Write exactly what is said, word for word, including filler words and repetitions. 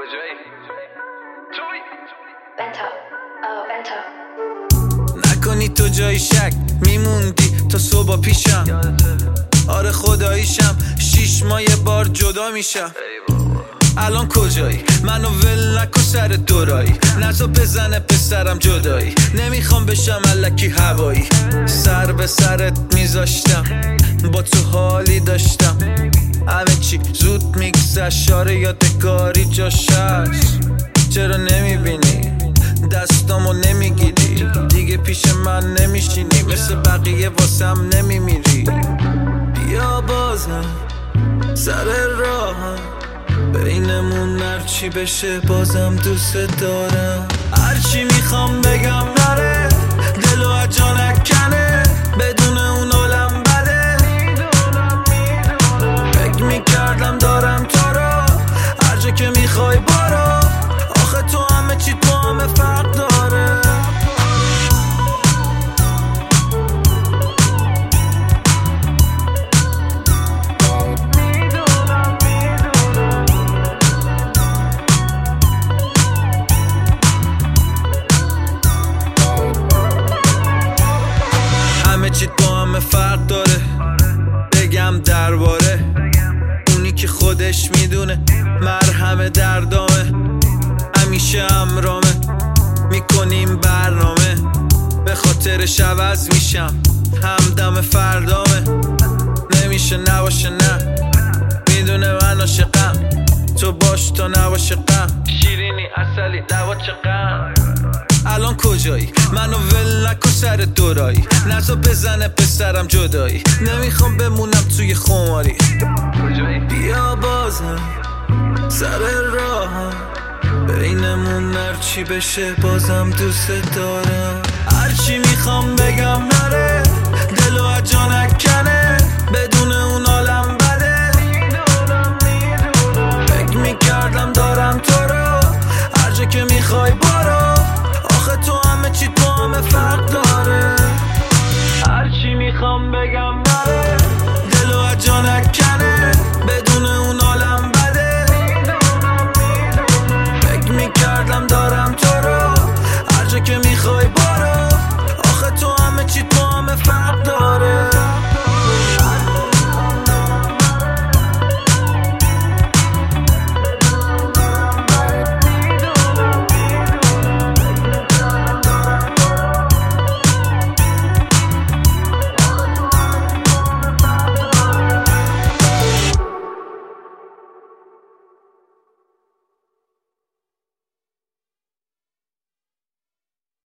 کجایی؟ توی بنتا آه بنتا نکنی تو جای شک میموندی تا صبح پیشم. آره خداییشم شیش ماه یه بار جدا میشم. الان کجایی؟ منو ول نکن سر دورایی، نزا بزنه پسرم جدایی. نمیخوام بشم الکی هوایی، سر به سرت میذاشتم با تو حالی داشتم. همه چی زود میگذشت، شاره یادگاری جاش هست. چرا نمیبینی دستامو نمیگیری؟ دیگه پیش من نمیشینی، مثل بقیه واسم نمیمیری. بیا بازم سر راهم، بینمون هرچی بشه بازم دوست دارم. هرچی میخوام بگم نره، دلو از جا نکنه، بدون اون عالم بده. فکر میکردم دارم تو رو، هر جا که میخوای برو. آخه تو همه چی تو همه فرق داره. همه چی تو همه فرق داره. بگم درباره اونی که خودش میدونه مرهم دردامه. همیشه همرامه، میکنیم برنامه، به خاطرش عوض میشم، همدم فردامه. نمیشه نباشه نه، میدونه من عاشقم، تو باش تا نباشه غم. شیرینی اصلی دوا چقم. الان کجایی؟ منو ول نکن سر دورایی، نزا بزنه پسرم جدایی. نمیخوام بمونم توی خماری. بیا بازم سر راهم، بینمون هرچی بشه بازم دوست دارم. هرچی میخوام بگم نره، دلو از جا نکنه،